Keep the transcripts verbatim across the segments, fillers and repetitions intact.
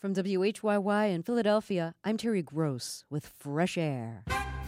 From W H Y Y in Philadelphia, I'm Terry Gross with Fresh Air.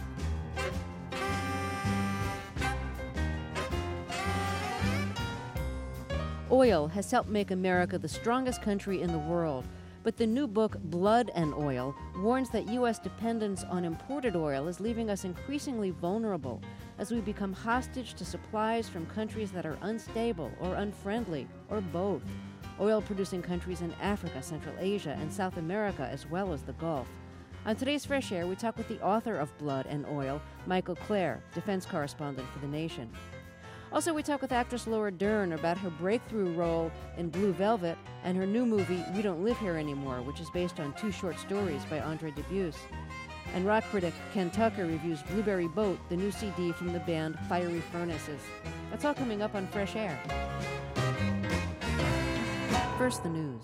Oil has helped make America the strongest country in the world, but the new book, Blood and Oil, warns that U S dependence on imported oil is leaving us increasingly vulnerable as we become hostage to supplies from countries that are unstable or unfriendly, or both. Oil-producing countries in Africa, Central Asia, and South America, as well as the Gulf. On today's Fresh Air, we talk with the author of Blood and Oil, Michael Clare, defense correspondent for The Nation. Also, we talk with actress Laura Dern about her breakthrough role in Blue Velvet and her new movie, We Don't Live Here Anymore, which is based on two short stories by Andre Dubus. And rock critic Ken Tucker reviews Blueberry Boat, the new C D from the band Fiery Furnaces. That's all coming up on Fresh Air. First, the news.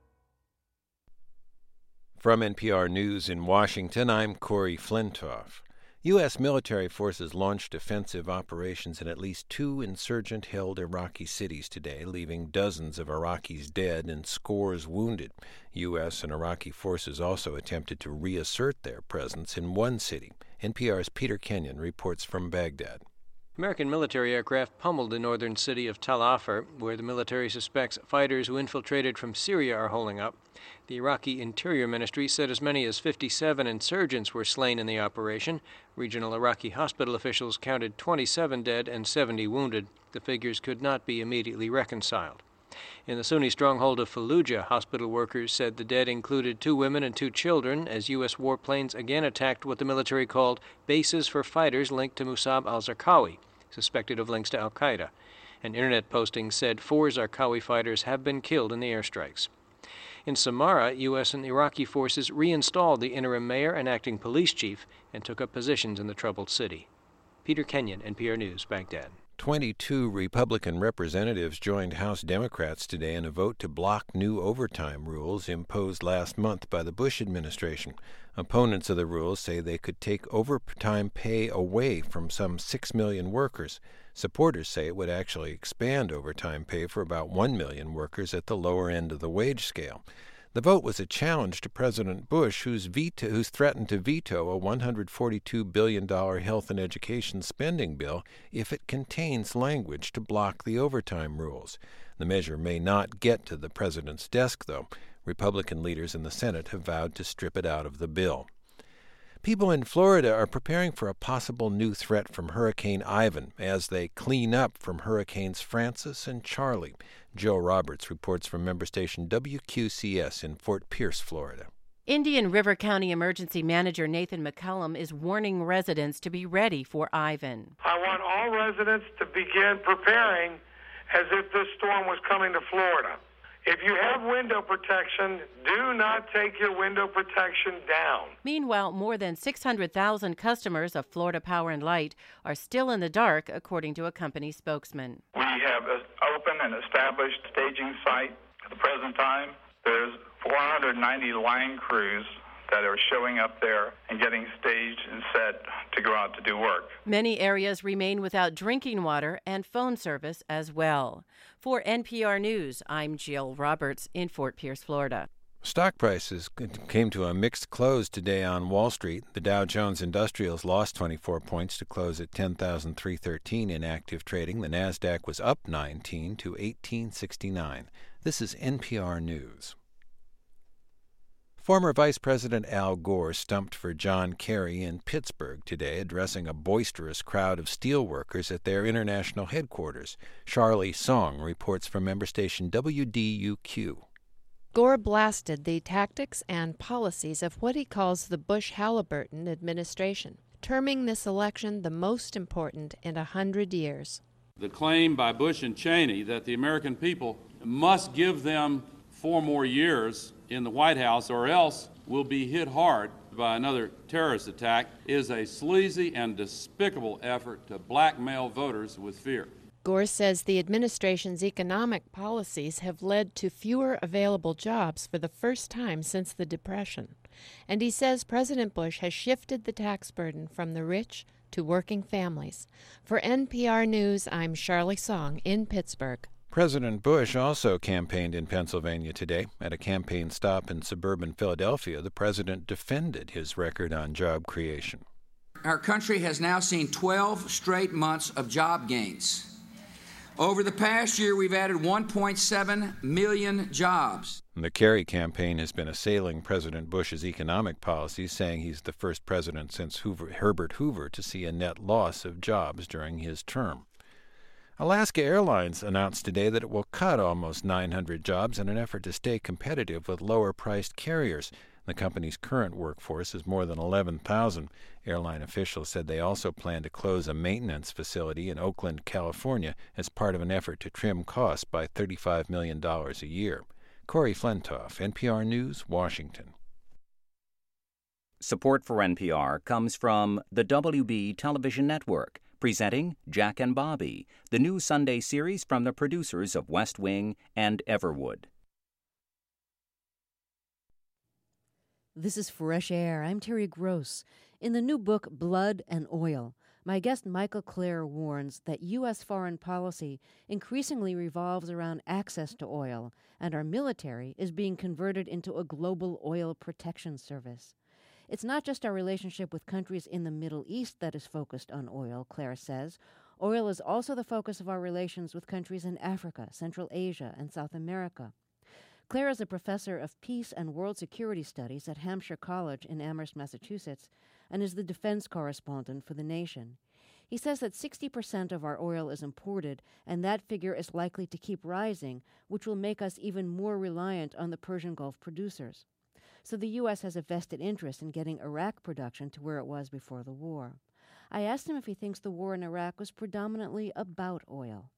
From N P R News in Washington, I'm Corey Flintoff. U S military forces launched offensive operations in at least two insurgent-held Iraqi cities today, leaving dozens of Iraqis dead and scores wounded. U S and Iraqi forces also attempted to reassert their presence in one city. N P R's Peter Kenyon reports from Baghdad. American military aircraft pummeled the northern city of Tal Afar, where the military suspects fighters who infiltrated from Syria are holding up. The Iraqi Interior Ministry said as many as fifty-seven insurgents were slain in the operation. Regional Iraqi hospital officials counted twenty-seven dead and seventy wounded. The figures could not be immediately reconciled. In the Sunni stronghold of Fallujah, hospital workers said the dead included two women and two children as U S warplanes again attacked what the military called bases for fighters linked to Musab al-Zarqawi, suspected of links to al-Qaeda. An internet posting said four Zarqawi fighters have been killed in the airstrikes. In Samarra, U S and Iraqi forces reinstalled the interim mayor and acting police chief and took up positions in the troubled city. Peter Kenyon, N P R News, Baghdad. twenty-two Republican representatives joined House Democrats today in a vote to block new overtime rules imposed last month by the Bush administration. Opponents of the rules say they could take overtime pay away from some six million workers. Supporters say it would actually expand overtime pay for about one million workers at the lower end of the wage scale. The vote was a challenge to President Bush, who's, veto, who's threatened to veto a one hundred forty-two billion dollars health and education spending bill if it contains language to block the overtime rules. The measure may not get to the president's desk, though. Republican leaders in the Senate have vowed to strip it out of the bill. People in Florida are preparing for a possible new threat from Hurricane Ivan as they clean up from Hurricanes Francis and Charley. Joe Roberts reports from member station W Q C S in Fort Pierce, Florida. Indian River County Emergency Manager Nathan McCullum is warning residents to be ready for Ivan. I want all residents to begin preparing as if this storm was coming to Florida. If you have window protection, do not take your window protection down. Meanwhile, more than six hundred thousand customers of Florida Power and Light are still in the dark, according to a company spokesman. We have an open and established staging site at the present time. There's four hundred ninety line crews that are showing up there and getting staged and set to go out to do work. Many areas remain without drinking water and phone service as well. For N P R News, I'm Jill Roberts in Fort Pierce, Florida. Stock prices came to a mixed close today on Wall Street. The Dow Jones Industrials lost twenty-four points to close at ten thousand three hundred thirteen in active trading. The Nasdaq was up nineteen to eighteen sixty-nine. This is N P R News. Former Vice President Al Gore stumped for John Kerry in Pittsburgh today, addressing a boisterous crowd of steelworkers at their international headquarters. Charlie Song reports from member station W D U Q. Gore blasted the tactics and policies of what he calls the Bush-Halliburton administration, terming this election the most important in a hundred years. The claim by Bush and Cheney that the American people must give them four more years in the White House or else we'll be hit hard by another terrorist attack is a sleazy and despicable effort to blackmail voters with fear. Gore says the administration's economic policies have led to fewer available jobs for the first time since the Depression. And he says President Bush has shifted the tax burden from the rich to working families. For N P R News, I'm Charlie Song in Pittsburgh. President Bush also campaigned in Pennsylvania today. At a campaign stop in suburban Philadelphia, the president defended his record on job creation. Our country has now seen twelve straight months of job gains. Over the past year, we've added one point seven million jobs. The Kerry campaign has been assailing President Bush's economic policies, saying he's the first president since Hoover, Herbert Hoover to see a net loss of jobs during his term. Alaska Airlines announced today that it will cut almost nine hundred jobs in an effort to stay competitive with lower-priced carriers. The company's current workforce is more than eleven thousand. Airline officials said they also plan to close a maintenance facility in Oakland, California, as part of an effort to trim costs by thirty-five million dollars a year. Corey Flentoff, N P R News, Washington. Support for N P R comes from the W B Television Network, presenting Jack and Bobby, the new Sunday series from the producers of West Wing and Everwood. This is Fresh Air. I'm Terry Gross. In the new book, Blood and Oil, my guest Michael Klare warns that U S foreign policy increasingly revolves around access to oil, and our military is being converted into a global oil protection service. It's not just our relationship with countries in the Middle East that is focused on oil, Klare says. Oil is also the focus of our relations with countries in Africa, Central Asia, and South America. Klare is a professor of peace and world security studies at Hampshire College in Amherst, Massachusetts, and is the defense correspondent for The Nation. He says that sixty percent of our oil is imported, and that figure is likely to keep rising, which will make us even more reliant on the Persian Gulf producers. So the U S has a vested interest in getting Iraq production to where it was before the war. I asked him if he thinks the war in Iraq was predominantly about oil.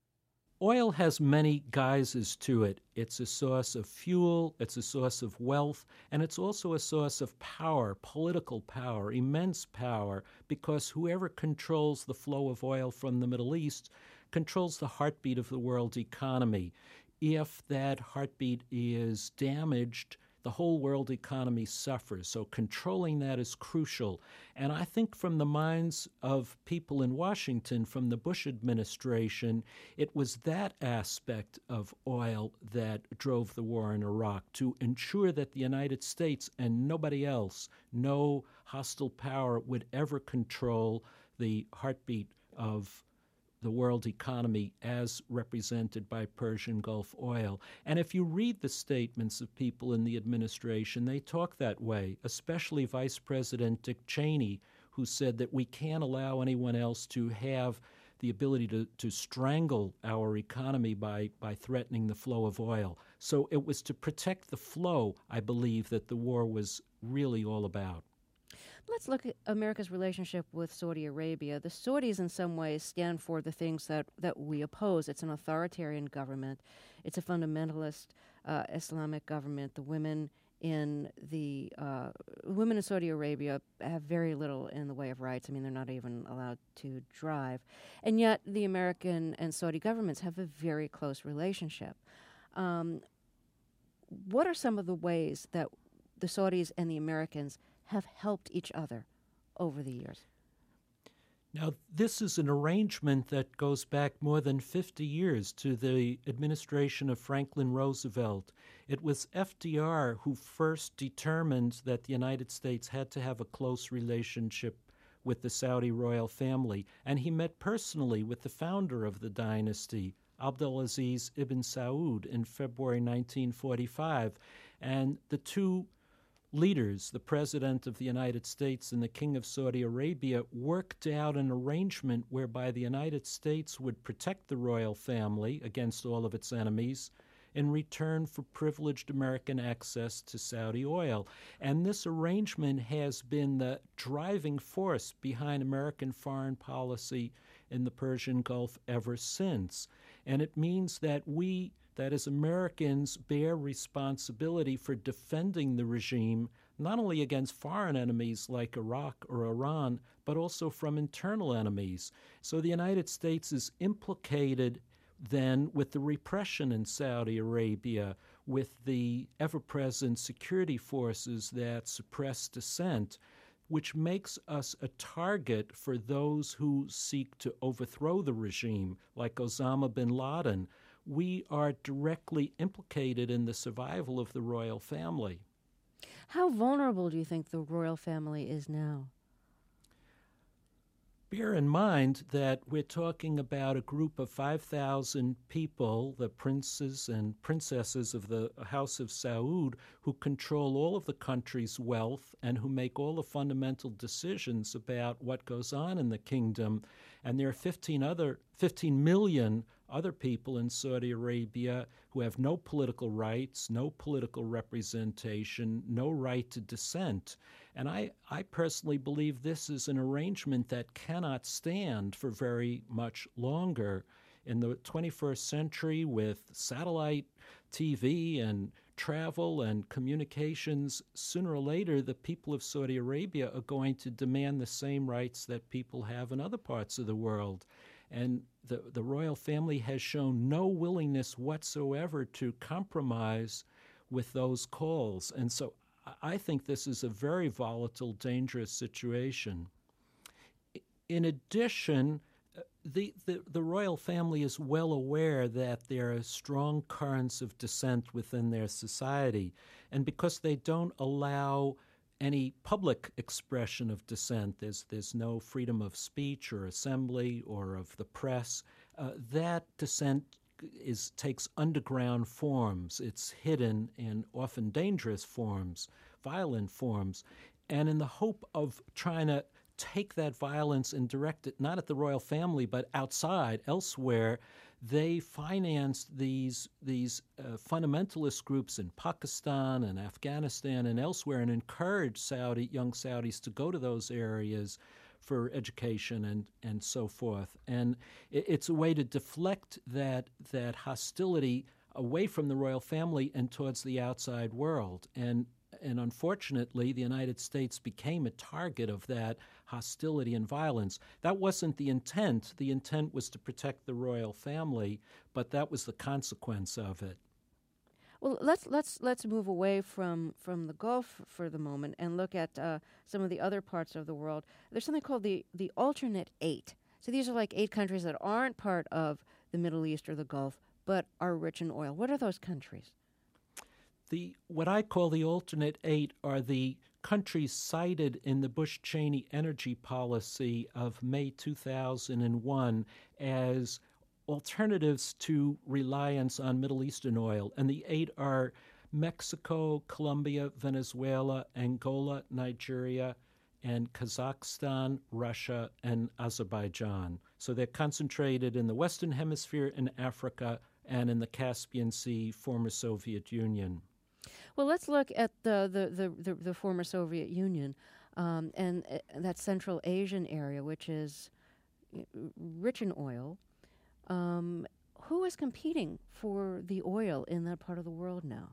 Oil has many guises to it. It's a source of fuel, it's a source of wealth, and it's also a source of power, political power, immense power, because whoever controls the flow of oil from the Middle East controls the heartbeat of the world economy. If that heartbeat is damaged, the whole world economy suffers. So controlling that is crucial. And I think from the minds of people in Washington, from the Bush administration, it was that aspect of oil that drove the war in Iraq, to ensure that the United States and nobody else, no hostile power, would ever control the heartbeat of the world economy as represented by Persian Gulf oil. And if you read the statements of people in the administration, they talk that way, especially Vice President Dick Cheney, who said that we can't allow anyone else to have the ability to, to strangle our economy by, by threatening the flow of oil. So it was to protect the flow, I believe, that the war was really all about. Let's look at America's relationship with Saudi Arabia. The Saudis in some ways stand for the things that, that we oppose. It's an authoritarian government. It's a fundamentalist uh, Islamic government. The women in the uh, women in Saudi Arabia have very little in the way of rights. I mean, they're not even allowed to drive. And yet the American and Saudi governments have a very close relationship. Um, what are some of the ways that the Saudis and the Americans have helped each other over the years? Now, this is an arrangement that goes back more than fifty years to the administration of Franklin Roosevelt. It was F D R who first determined that the United States had to have a close relationship with the Saudi royal family, and he met personally with the founder of the dynasty, Abdulaziz ibn Saud, in February nineteen forty-five, and the two leaders, the President of the United States and the King of Saudi Arabia, worked out an arrangement whereby the United States would protect the royal family against all of its enemies in return for privileged American access to Saudi oil. And this arrangement has been the driving force behind American foreign policy in the Persian Gulf ever since. And it means that we, that as Americans, bear responsibility for defending the regime, not only against foreign enemies like Iraq or Iran, but also from internal enemies. So the United States is implicated then with the repression in Saudi Arabia, with the ever-present security forces that suppress dissent, which makes us a target for those who seek to overthrow the regime, like Osama bin Laden. we are directly implicated in the survival of the royal family. How vulnerable do you think the royal family is now? Bear in mind that we're talking about a group of five thousand people, the princes and princesses of the House of Saud, who control all of the country's wealth and who make all the fundamental decisions about what goes on in the kingdom. And there are fifteen other, fifteen million other people in Saudi Arabia who have no political rights, no political representation, no right to dissent. And I, I personally believe this is an arrangement that cannot stand for very much longer. In the twenty-first century, with satellite T V and travel and communications, sooner or later the people of Saudi Arabia are going to demand the same rights that people have in other parts of the world. And the, the royal family has shown no willingness whatsoever to compromise with those calls. And so I think this is a very volatile, dangerous situation. In addition, the, the, the royal family is well aware that there are strong currents of dissent within their society. And because they don't allow any public expression of dissent, there's, there's no freedom of speech or assembly or of the press, uh, that dissent is takes underground forms. It's hidden in often dangerous forms, violent forms. And in the hope of trying to take that violence and direct it not at the royal family but outside, elsewhere, they financed these these uh, fundamentalist groups in Pakistan and Afghanistan and elsewhere and encouraged Saudi young Saudis to go to those areas for education and, and so forth. And it, it's a way to deflect that that hostility away from the royal family and towards the outside world. And and unfortunately, the United States became a target of that hostility and violence. That wasn't the intent. The intent was to protect the royal family, but that was the consequence of it. Well, let's let's let's move away from, from the Gulf for the moment and look at uh, some of the other parts of the world. There's something called the, the alternate eight. So these are like eight countries that aren't part of the Middle East or the Gulf, but are rich in oil. What are those countries? The what I call the alternate eight are the countries cited in the Bush-Cheney energy policy of May two thousand one as alternatives to reliance on Middle Eastern oil. And the eight are Mexico, Colombia, Venezuela, Angola, Nigeria, and Kazakhstan, Russia, and Azerbaijan. So they're concentrated in the Western Hemisphere, in Africa, and in the Caspian Sea, former Soviet Union. Well, let's look at the the, the, the, the former Soviet Union um, and uh, that Central Asian area, which is rich in oil. Um, who is competing for the oil in that part of the world now?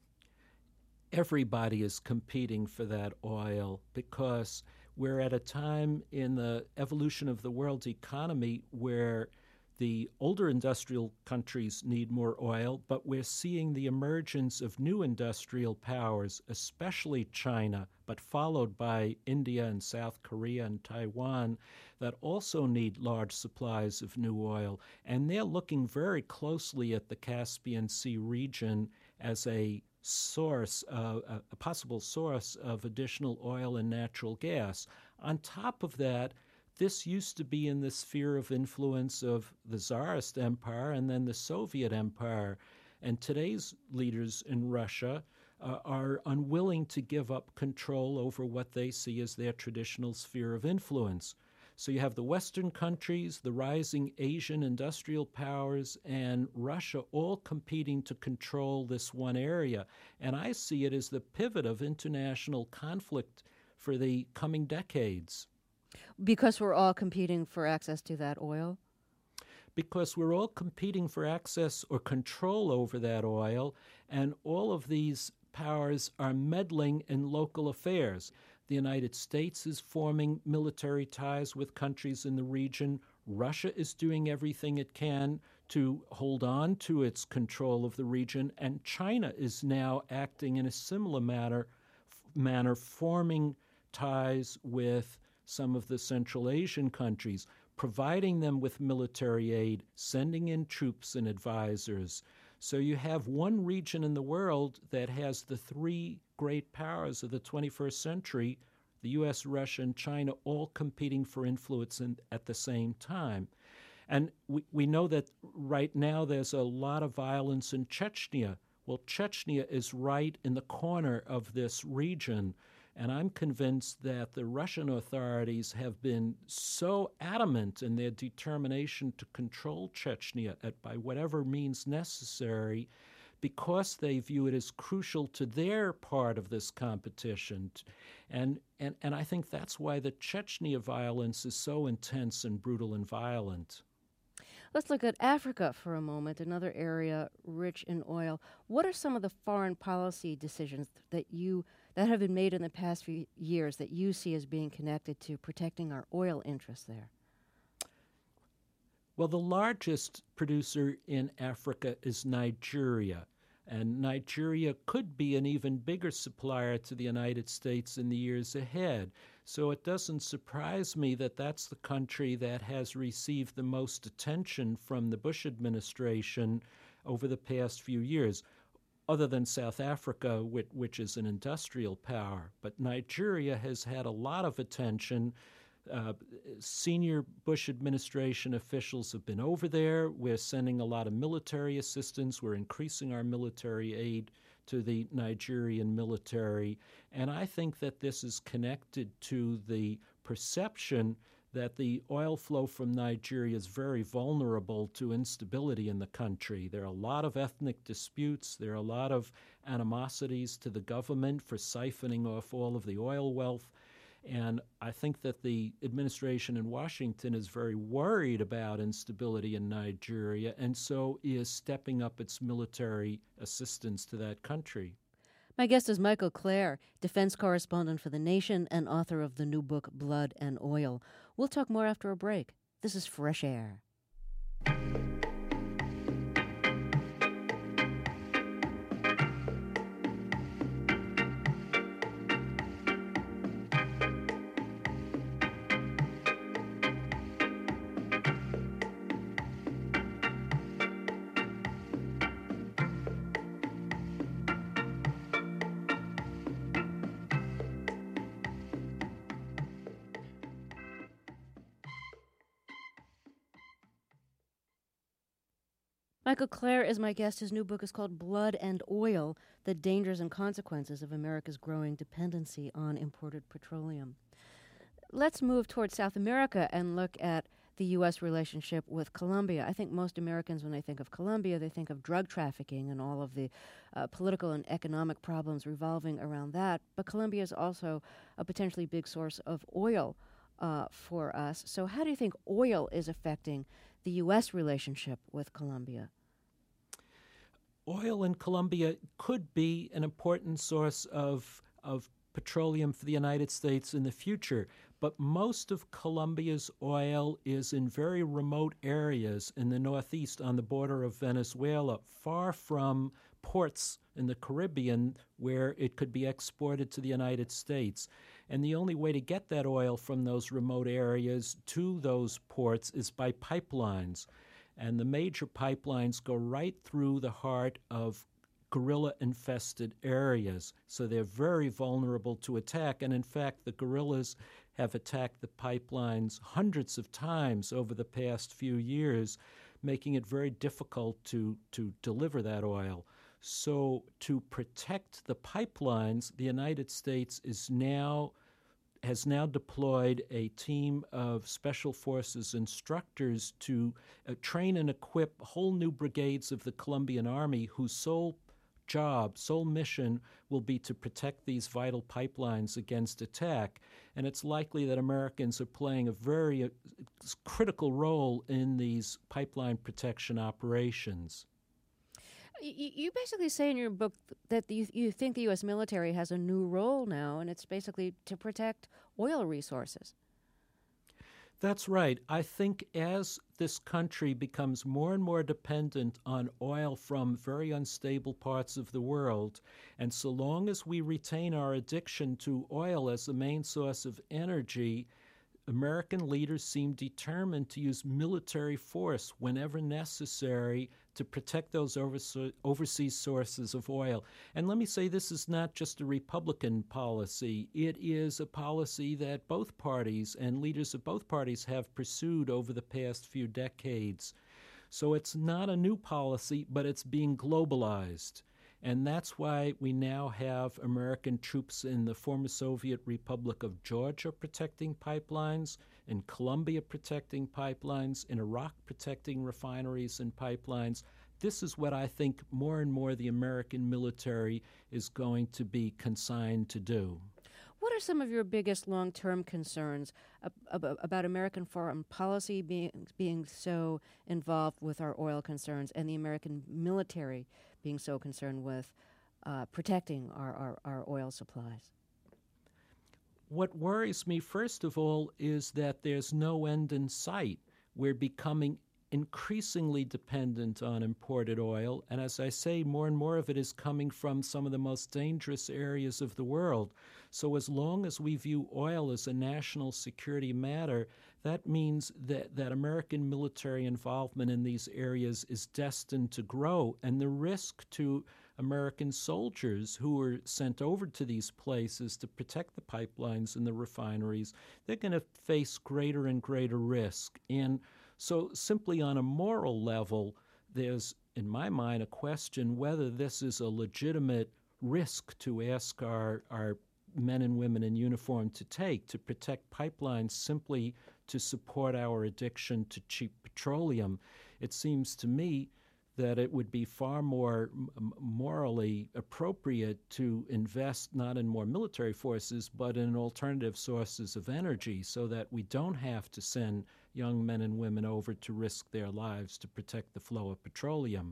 Everybody is competing for that oil because we're at a time in the evolution of the world's economy where the older industrial countries need more oil, but we're seeing the emergence of new industrial powers, especially China, but followed by India and South Korea and Taiwan, that also need large supplies of new oil. And they're looking very closely at the Caspian Sea region as a source, uh, a possible source of additional oil and natural gas. On top of that, this used to be in the sphere of influence of the Tsarist Empire and then the Soviet Empire. And today's leaders in Russia uh, are unwilling to give up control over what they see as their traditional sphere of influence. So you have the Western countries, the rising Asian industrial powers, and Russia all competing to control this one area. And I see it as the pivot of international conflict for the coming decades. Because we're all competing for access to that oil? Because we're all competing for access or control over that oil, and all of these powers are meddling in local affairs. The United States is forming military ties with countries in the region. Russia is doing everything it can to hold on to its control of the region, and China is now acting in a similar manner, manner forming ties with some of the Central Asian countries. providing them with military aid, sending in troops and advisors. So you have one region in the world that has the three great powers of the twenty-first century, the U S, Russia, and China, all competing for influence in, at the same time. And we, we know that right now there's a lot of violence in Chechnya. Well, Chechnya is right in the corner of this region. And I'm convinced that the Russian authorities have been so adamant in their determination to control Chechnya at, by whatever means necessary, because they view it as crucial to their part of this competition. And, and, and I think that's why the Chechnya violence is so intense and brutal and violent. Let's look at Africa for a moment, another area rich in oil. What are some of the foreign policy decisions that you that have been made in the past few years that you see as being connected to protecting our oil interests there? Well, the largest producer in Africa is Nigeria, and Nigeria could be an even bigger supplier to the United States in the years ahead. So it doesn't surprise me that that's the country that has received the most attention from the Bush administration over the past few years, other than South Africa, which, which is an industrial power. But Nigeria has had a lot of attention. Uh, senior Bush administration officials have been over there. We're sending a lot of military assistance. We're increasing our military aid to the Nigerian military. And I think that this is connected to the perception that the oil flow from Nigeria is very vulnerable to instability in the country. There are a lot of ethnic disputes. There are a lot of animosities to the government for siphoning off all of the oil wealth. And I think that the administration in Washington is very worried about instability in Nigeria, and so is stepping up its military assistance to that country. My guest is Michael Clare, defense correspondent for The Nation and author of the new book, Blood and Oil. We'll talk more after a break. This is Fresh Air. Michael Clare is my guest. His new book is called Blood and Oil, The Dangers and Consequences of America's Growing Dependency on Imported Petroleum. Let's move towards South America and look at the U S relationship with Colombia. I think most Americans, when they think of Colombia, they think of drug trafficking and all of the uh, political and economic problems revolving around that. But Colombia is also a potentially big source of oil uh, for us. So how do you think oil is affecting the U S relationship with Colombia? Oil in Colombia could be an important source of, of petroleum for the United States in the future, but most of Colombia's oil is in very remote areas in the northeast on the border of Venezuela, far from ports in the Caribbean where it could be exported to the United States. And the only way to get that oil from those remote areas to those ports is by pipelines. And the major pipelines go right through the heart of guerrilla-infested areas, so they're very vulnerable to attack. And in fact, the guerrillas have attacked the pipelines hundreds of times over the past few years, making it very difficult to, to deliver that oil. So to protect the pipelines, the United States is now has now deployed a team of special forces instructors to uh, train and equip whole new brigades of the Colombian Army whose sole job, sole mission will be to protect these vital pipelines against attack. And it's likely that Americans are playing a very uh, critical role in these pipeline protection operations. You basically say in your book that you, you think the U S military has a new role now, and it's basically to protect oil resources. That's right. I think as this country becomes more and more dependent on oil from very unstable parts of the world, and so long as we retain our addiction to oil as the main source of energy, American leaders seem determined to use military force whenever necessary to protect those overse- overseas sources of oil. And let me say, this is not just a Republican policy. It is a policy that both parties and leaders of both parties have pursued over the past few decades. So it's not a new policy, but it's being globalized. And that's why we now have American troops in the former Soviet Republic of Georgia protecting pipelines, in Colombia protecting pipelines, in Iraq protecting refineries and pipelines. This is what I think more and more the American military is going to be consigned to do. What are some of your biggest long-term concerns ab- about American foreign policy being being so involved with our oil concerns and the American military being so concerned with uh, protecting our, our, our oil supplies? What worries me, first of all, is that there's no end in sight. We're becoming increasingly dependent on imported oil, and as I say, more and more of it is coming from some of the most dangerous areas of the world. So as long as we view oil as a national security matter, that means that, that American military involvement in these areas is destined to grow, and the risk to American soldiers who are sent over to these places to protect the pipelines and the refineries, they're going to face greater and greater risk. And so simply on a moral level, there's, in my mind, a question whether this is a legitimate risk to ask our, our men and women in uniform to take, to protect pipelines simply to support our addiction to cheap petroleum. It seems to me that it would be far more m- morally appropriate to invest not in more military forces, but in alternative sources of energy so that we don't have to send young men and women over to risk their lives to protect the flow of petroleum.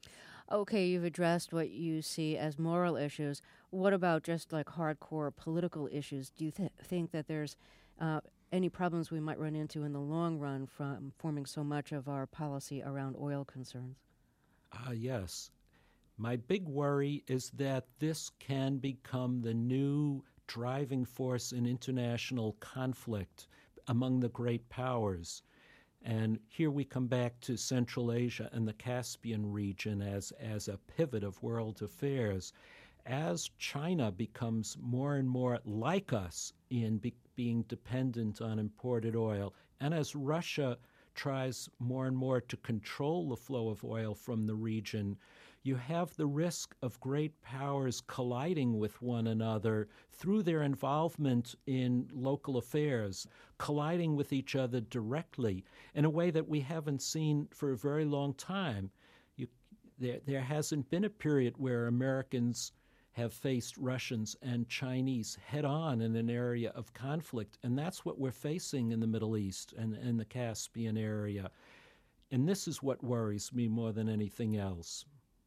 Okay, you've addressed what you see as moral issues. What about just like hardcore political issues? Do you th- think that there's uh, any problems we might run into in the long run from forming so much of our policy around oil concerns? Ah, uh, yes. My big worry is that this can become the new driving force in international conflict among the great powers. And here we come back to Central Asia and the Caspian region as, as a pivot of world affairs. As China becomes more and more like us in be, being dependent on imported oil, and as Russia tries more and more to control the flow of oil from the region, you have the risk of great powers colliding with one another through their involvement in local affairs, colliding with each other directly in a way that we haven't seen for a very long time. You, there, there hasn't been a period where Americans have faced Russians and Chinese head-on in an area of conflict, and that's what we're facing in the Middle East and, and the Caspian area. And this is what worries me more than anything else.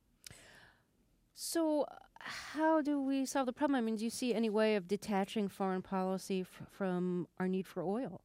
So how do we solve the problem? I mean, do you see any way of detaching foreign policy f- from our need for oil?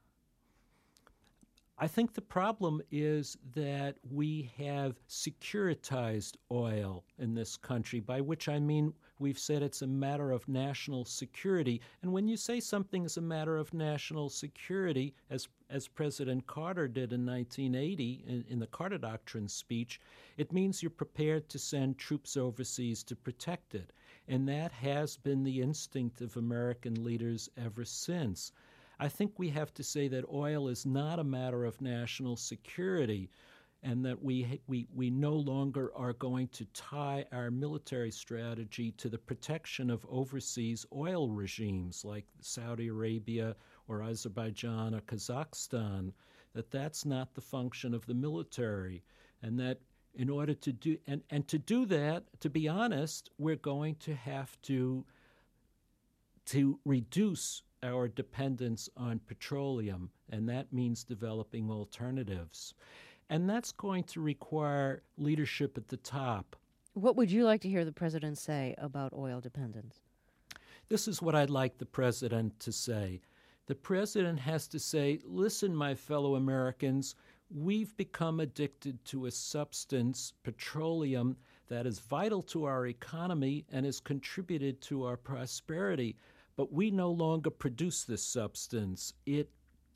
I think the problem is that we have securitized oil in this country, by which I mean we've said it's a matter of national security. And when you say something is a matter of national security, as as President Carter did in nineteen eighty in, in the Carter Doctrine speech, it means you're prepared to send troops overseas to protect it. And that has been the instinct of American leaders ever since. I think we have to say that oil is not a matter of national security, and that we we we no longer are going to tie our military strategy to the protection of overseas oil regimes like Saudi Arabia or Azerbaijan or Kazakhstan, that that's not the function of the military, and that in order to do and, and to do that, to be honest, we're going to have to to reduce our dependence on petroleum, and that means developing alternatives. And that's going to require leadership at the top. What would you like to hear the president say about oil dependence? This is what I'd like the president to say. The president has to say, listen, my fellow Americans, we've become addicted to a substance, petroleum, that is vital to our economy and has contributed to our prosperity. But we no longer produce this substance. It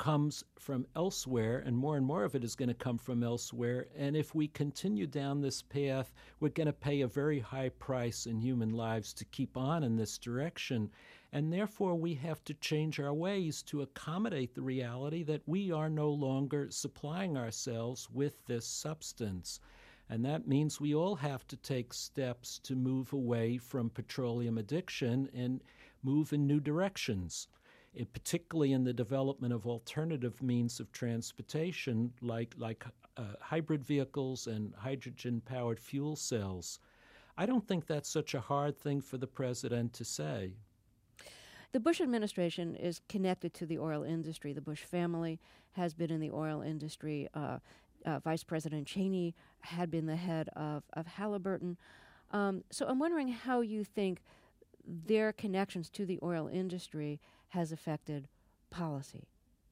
comes from elsewhere, and more and more of it is going to come from elsewhere. And if we continue down this path, we're going to pay a very high price in human lives to keep on in this direction. And therefore, we have to change our ways to accommodate the reality that we are no longer supplying ourselves with this substance. And that means we all have to take steps to move away from petroleum addiction and move in new directions, it, particularly in the development of alternative means of transportation like, like uh, hybrid vehicles and hydrogen-powered fuel cells. I don't think that's such a hard thing for the president to say. The Bush administration is connected to the oil industry. The Bush family has been in the oil industry. Uh, uh, Vice President Cheney had been the head of, of Halliburton. Um, so I'm wondering how you think their connections to the oil industry has affected policy.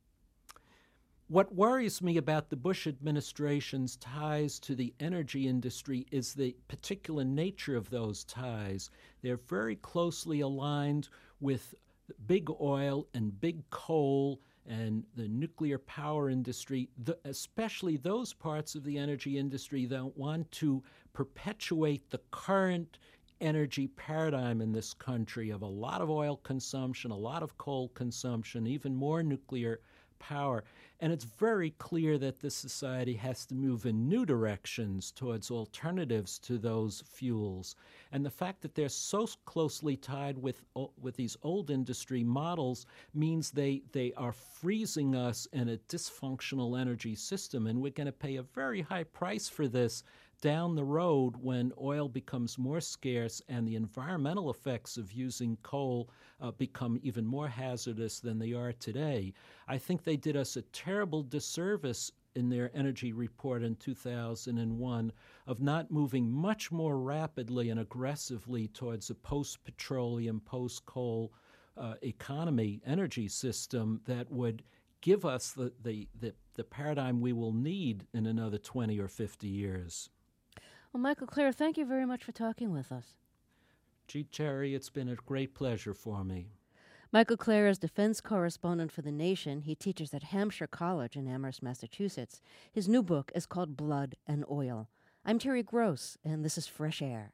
What worries me about the Bush administration's ties to the energy industry is the particular nature of those ties. They're very closely aligned with big oil and big coal and the nuclear power industry, the, especially those parts of the energy industry that want to perpetuate the current energy paradigm in this country of a lot of oil consumption, a lot of coal consumption, even more nuclear power. And it's very clear that this society has to move in new directions towards alternatives to those fuels. And the fact that they're so closely tied with with these old industry models means they, they are freezing us in a dysfunctional energy system. And we're going to pay a very high price for this down the road when oil becomes more scarce and the environmental effects of using coal uh, become even more hazardous than they are today. I think they did us a terrible disservice in their energy report in two thousand one of not moving much more rapidly and aggressively towards a post-petroleum, post-coal uh, economy, energy system that would give us the, the, the, the paradigm we will need in another twenty or fifty years. Well, Michael Klare, thank you very much for talking with us. Gee, Cherry, it's been a great pleasure for me. Michael Klare is defense correspondent for The Nation. He teaches at Hampshire College in Amherst, Massachusetts. His new book is called Blood and Oil. I'm Terry Gross, and this is Fresh Air.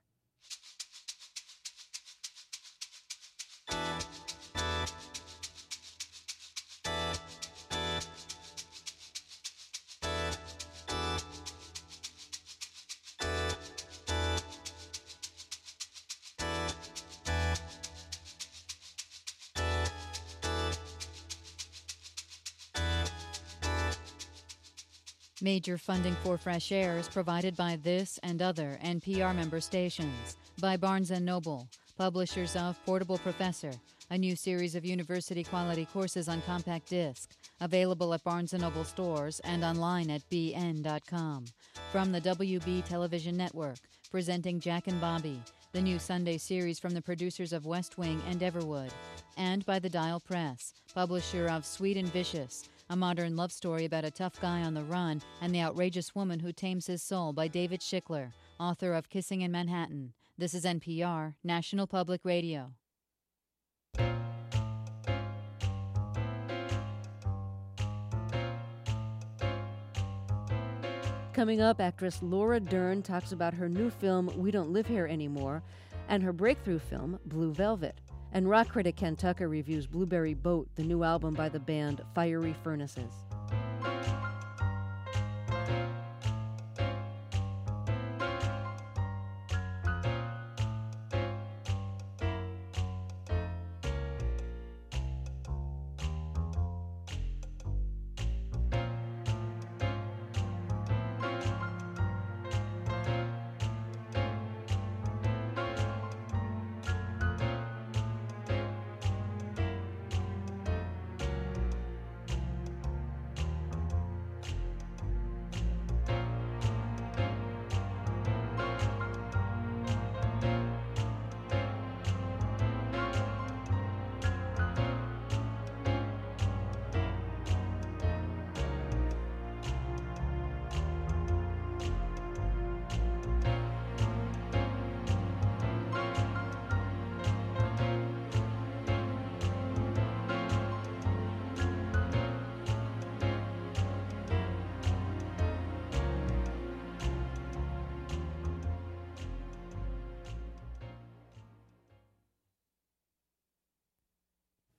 Major funding for Fresh Air is provided by this and other N P R member stations, by Barnes and Noble, publishers of Portable Professor, a new series of university-quality courses on compact disc, available at Barnes and Noble stores and online at b n dot com. From the W B Television Network, presenting Jack and Bobby, the new Sunday series from the producers of West Wing and Everwood, and by the Dial Press, publisher of Sweet and Vicious, a modern love story about a tough guy on the run and the outrageous woman who tames his soul, by David Schickler, author of Kissing in Manhattan. This is N P R, National Public Radio. Coming up, actress Laura Dern talks about her new film, We Don't Live Here Anymore, and her breakthrough film, Blue Velvet. And rock critic Ken Tucker reviews Blueberry Boat, the new album by the band Fiery Furnaces.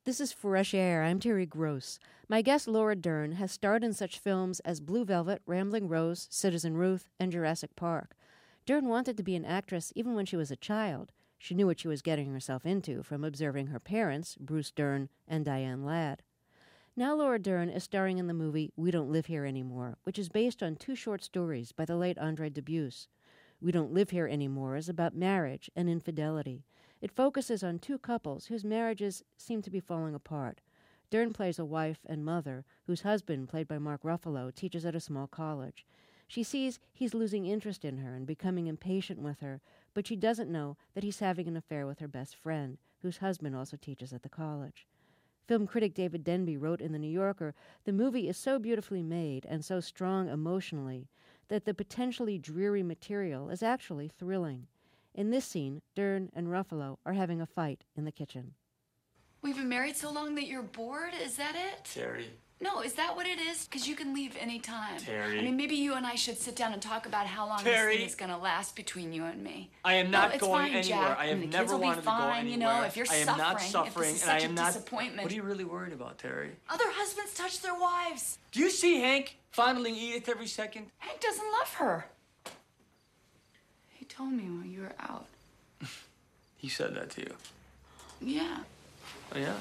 This is Fresh Air. I'm Terry Gross. My guest, Laura Dern, has starred in such films as Blue Velvet, Rambling Rose, Citizen Ruth, and Jurassic Park. Dern wanted to be an actress even when she was a child. She knew what she was getting herself into from observing her parents, Bruce Dern and Diane Ladd. Now Laura Dern is starring in the movie We Don't Live Here Anymore, which is based on two short stories by the late Andre Dubus. We Don't Live Here Anymore is about marriage and infidelity. It focuses on two couples whose marriages seem to be falling apart. Dern plays a wife and mother whose husband, played by Mark Ruffalo, teaches at a small college. She sees he's losing interest in her and becoming impatient with her, but she doesn't know that he's having an affair with her best friend, whose husband also teaches at the college. Film critic David Denby wrote in The New Yorker, "The movie is so beautifully made and so strong emotionally that the potentially dreary material is actually thrilling." In this scene, Dern and Ruffalo are having a fight in the kitchen. We've been married so long that you're bored? Is that it? Terry. No, is that what it is? Because you can leave any time. Terry. I mean, maybe you and I should sit down and talk about how long Terry. this thing is going to last between you and me. I am no, not it's going fine, anywhere. Jack. I have and the never kids will wanted be fine, to go anywhere. You know, if you're I am suffering, not suffering, if this is and I such am a not. disappointment. What are you really worried about, Terry? Other husbands touch their wives. Do you see Hank fondling Edith every second? Hank doesn't love her. He told me when you were out. He said that to you. Yeah. Oh yeah.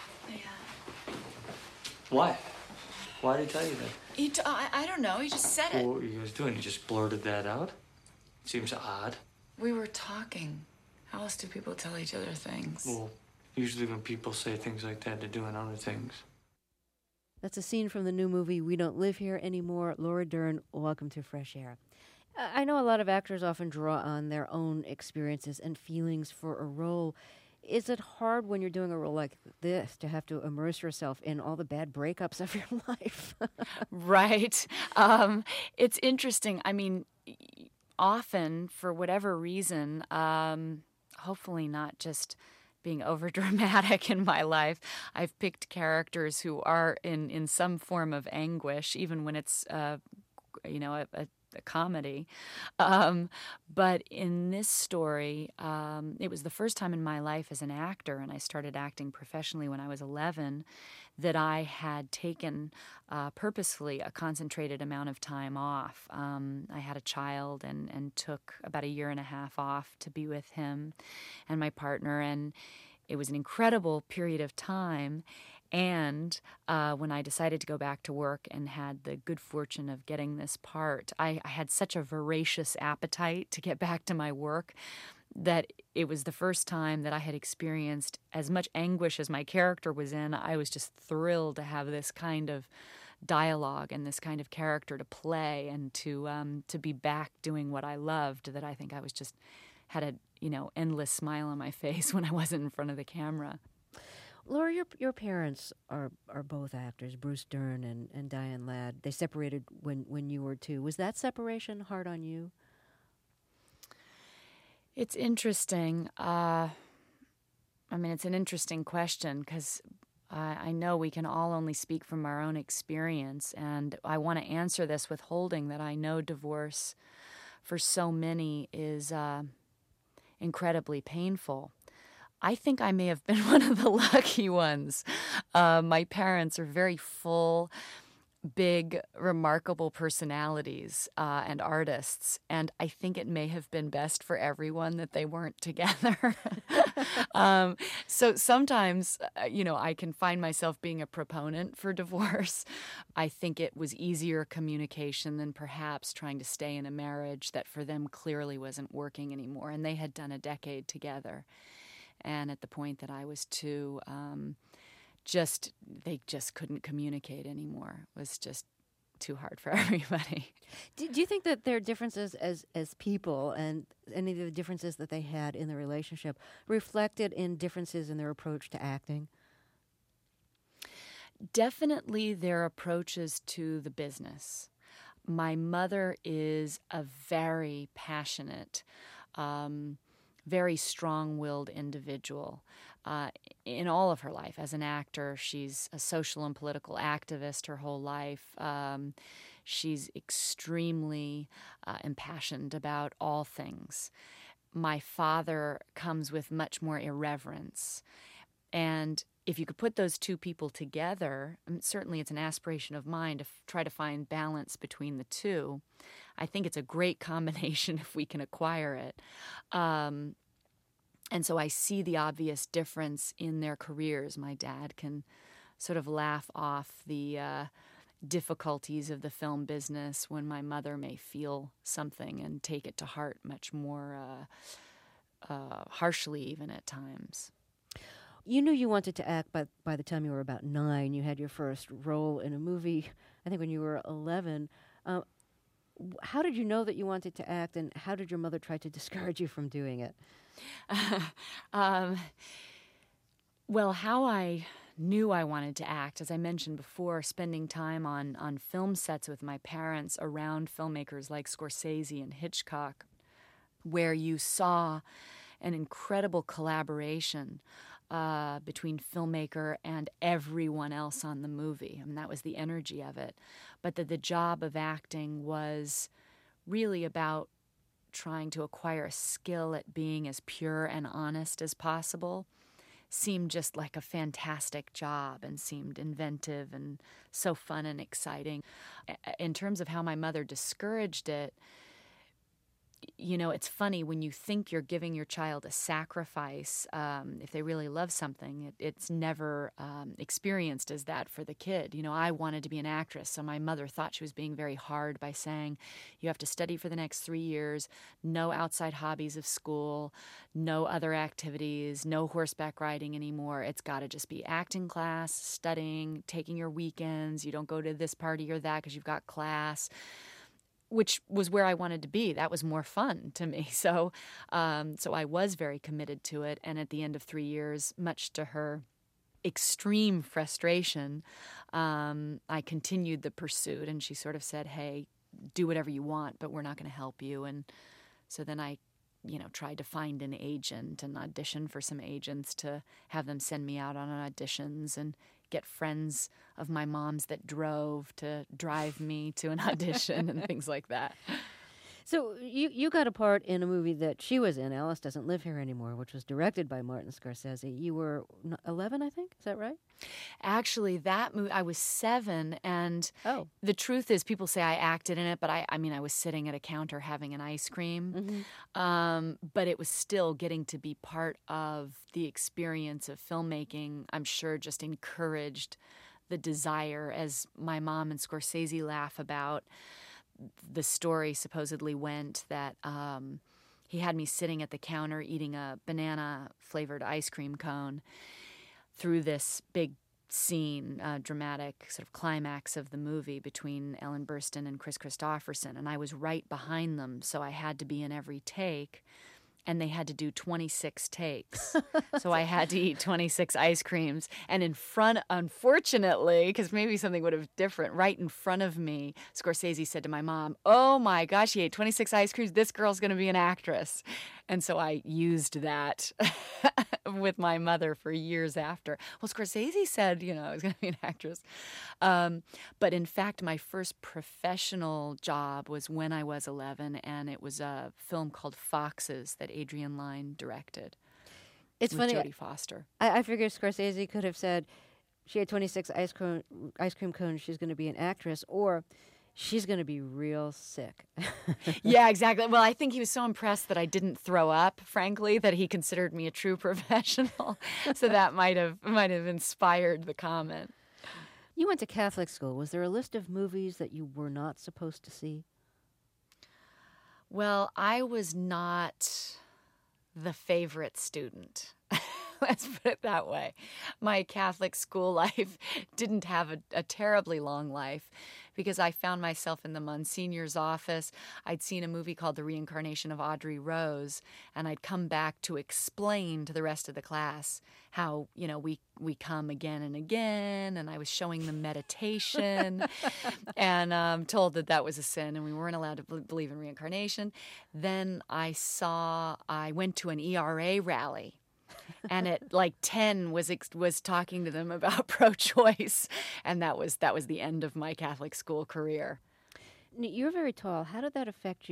Yeah. Why? Why did he tell you that? He t- I, I don't know. He just said it. Well, what were you guys doing? You just blurted that out? Seems odd. We were talking. How else do people tell each other things? Well, usually when people say things like that, they're doing other things. That's a scene from the new movie We Don't Live Here Anymore. Laura Dern, welcome to Fresh Air. I know a lot of actors often draw on their own experiences and feelings for a role. Is it hard when you're doing a role like this to have to immerse yourself in all the bad breakups of your life? Right. Um, it's interesting. I mean, often, for whatever reason, um, hopefully not just being overdramatic in my life, I've picked characters who are in, in some form of anguish, even when it's, uh, you know, a, a a comedy. Um, but in this story, um, it was the first time in my life as an actor, and I started acting professionally when I was eleven, that I had taken uh, purposefully a concentrated amount of time off. Um, I had a child and, and took about a year and a half off to be with him and my partner, and it was an incredible period of time. And uh, when I decided to go back to work and had the good fortune of getting this part, I, I had such a voracious appetite to get back to my work that it was the first time that I had experienced as much anguish as my character was in. I was just thrilled to have this kind of dialogue and this kind of character to play and to um, to be back doing what I loved, that I think I was just had a, you know, endless smile on my face when I wasn't in front of the camera. Laura, your your parents are, are both actors, Bruce Dern and, and Diane Ladd. They separated when, when you were two. Was that separation hard on you? It's interesting. Uh, I mean, it's an interesting question because uh, I know we can all only speak from our own experience, and I want to answer this with holding that I know divorce for so many is uh, incredibly painful. I think I may have been one of the lucky ones. Uh, my parents are very full, big, remarkable personalities uh, and artists, and I think it may have been best for everyone that they weren't together. um, so sometimes, uh, you know, I can find myself being a proponent for divorce. I think it was easier communication than perhaps trying to stay in a marriage that for them clearly wasn't working anymore, and they had done a decade together. And at the point that I was two, um, just they just couldn't communicate anymore. It was just too hard for everybody. Do, do you think that their differences as as people and any of the differences that they had in the relationship reflected in differences in their approach to acting? Definitely their approaches to the business. My mother is a very passionate, um, very strong-willed individual uh, in all of her life. As an actor, she's a social and political activist her whole life. Um, she's extremely uh, impassioned about all things. My father comes with much more irreverence. And if you could put those two people together, and certainly it's an aspiration of mine to f- try to find balance between the two. I think it's a great combination if we can acquire it. Um, and so I see the obvious difference in their careers. My dad can sort of laugh off the uh, difficulties of the film business when my mother may feel something and take it to heart much more uh, uh, harshly even at times. You knew you wanted to act by, by the time you were about nine. You had your first role in a movie, I think, when you were eleven. Uh, how did you know that you wanted to act, and how did your mother try to discourage you from doing it? um, well, how I knew I wanted to act, as I mentioned before, spending time on, on film sets with my parents around filmmakers like Scorsese and Hitchcock, where you saw an incredible collaboration Uh, between filmmaker and everyone else on the movie. I mean, that was the energy of it. But that the job of acting was really about trying to acquire a skill at being as pure and honest as possible seemed just like a fantastic job and seemed inventive and so fun and exciting. In terms of how my mother discouraged it, you know, it's funny when you think you're giving your child a sacrifice, um, if they really love something, it, it's never um, experienced as that for the kid. You know, I wanted to be an actress, so my mother thought she was being very hard by saying, you have to study for the next three years, no outside hobbies of school, no other activities, no horseback riding anymore. It's got to just be acting class, studying, taking your weekends. You don't go to this party or that because you've got class, which was where I wanted to be. That was more fun to me. So um, so I was very committed to it. And at the end of three years, much to her extreme frustration, um, I continued the pursuit. And she sort of said, hey, do whatever you want, but we're not going to help you. And so then I, you know, tried to find an agent and audition for some agents to have them send me out on auditions and get friends of my mom's that drove to drive me to an audition and things like that. So you, you got a part in a movie that she was in, Alice Doesn't Live Here Anymore, which was directed by Martin Scorsese. You were eleven, I think? Is that right? Actually, that movie, I was seven, and oh. the truth is people say I acted in it, but I, I mean, I was sitting at a counter having an ice cream. Mm-hmm. Um, but it was still getting to be part of the experience of filmmaking, I'm sure just encouraged the desire, as my mom and Scorsese laugh about. The story supposedly went that um, he had me sitting at the counter eating a banana-flavored ice cream cone through this big scene, uh, dramatic sort of climax of the movie between Ellen Burstyn and Chris Christopherson, and I was right behind them, so I had to be in every take. And they had to do twenty-six takes. So I had to eat twenty-six ice creams. And in front, unfortunately, because maybe something would have been different, right in front of me, Scorsese said to my mom, oh my gosh, he ate twenty-six ice creams. This girl's going to be an actress. And so I used that with my mother for years after. Well, Scorsese said, you know, I was going to be an actress. Um, but in fact, my first professional job was when I was eleven, and it was a film called Foxes that Adrian Lyne directed. It's with funny. Jodie Foster. I, I figured Scorsese could have said, she had twenty-six ice cream, ice cream cones, she's going to be an actress, or she's going to be real sick. Yeah, exactly. Well, I think he was so impressed that I didn't throw up, frankly, that he considered me a true professional. So that might have might have inspired the comment. You went to Catholic school. Was there a list of movies that you were not supposed to see? Well, I was not the favorite student. Let's put it that way. My Catholic school life didn't have a, a terribly long life because I found myself in the Monsignor's office. I'd seen a movie called The Reincarnation of Audrey Rose, and I'd come back to explain to the rest of the class how, you know, we, we come again and again, and I was showing them meditation and um, told that that was a sin and we weren't allowed to believe in reincarnation. Then I saw, I went to an E R A rally. And at like ten was was talking to them about pro-choice, and that was that was the end of my Catholic school career. You're very tall. How did that affect you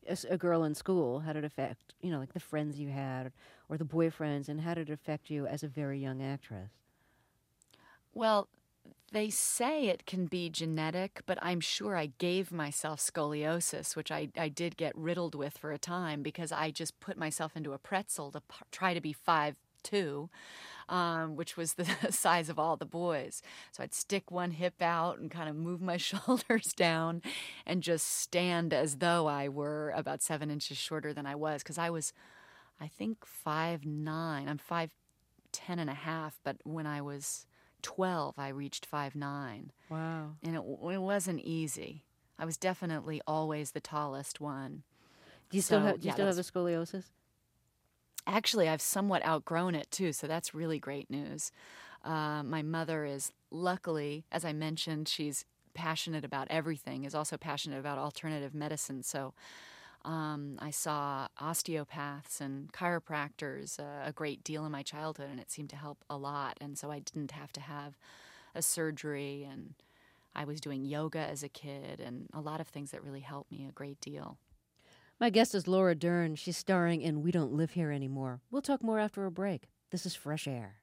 a, s- a girl in school? How did it affect, you know, like the friends you had or the boyfriends, and how did it affect you as a very young actress? Well, they say it can be genetic, but I'm sure I gave myself scoliosis, which I, I did get riddled with for a time because I just put myself into a pretzel to p- try to be five two, um, which was the size of all the boys. So I'd stick one hip out and kind of move my shoulders down and just stand as though I were about seven inches shorter than I was, because I was, I think, five nine. I'm five ten and a half, but when I was twelve, I reached five nine. Wow. And it, it wasn't easy. I was definitely always the tallest one. Do you still So, have, do you yeah, still have that's- the scoliosis? Actually, I've somewhat outgrown it, too, so that's really great news. Uh, my mother is, luckily, as I mentioned, she's passionate about everything, is also passionate about alternative medicine. So um, I saw osteopaths and chiropractors uh, a great deal in my childhood, and it seemed to help a lot. And so I didn't have to have a surgery, and I was doing yoga as a kid, and a lot of things that really helped me a great deal. My guest is Laura Dern. She's starring in We Don't Live Here Anymore. We'll talk more after a break. This is Fresh Air.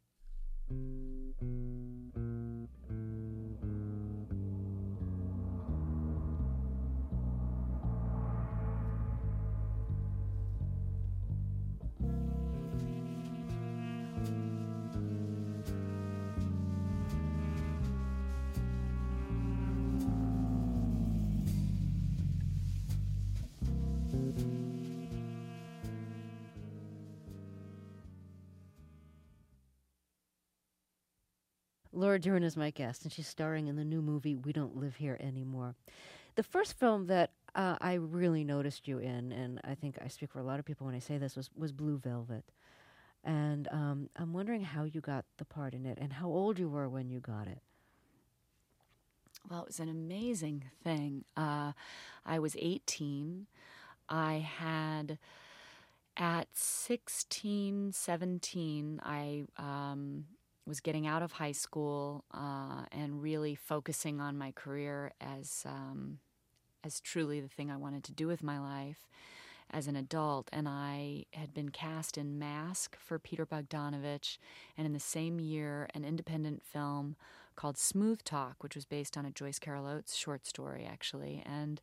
Laura Dern is my guest, and she's starring in the new movie We Don't Live Here Anymore. The first film that uh, I really noticed you in, and I think I speak for a lot of people when I say this, was, was Blue Velvet. And um, I'm wondering how you got the part in it and how old you were when you got it. Well, it was an amazing thing. Uh, I was eighteen. I had, at sixteen, seventeen, I um, was getting out of high school uh, and really focusing on my career as um, as truly the thing I wanted to do with my life as an adult. And I had been cast in Mask for Peter Bogdanovich, and in the same year, an independent film called Smooth Talk, which was based on a Joyce Carol Oates short story, actually, and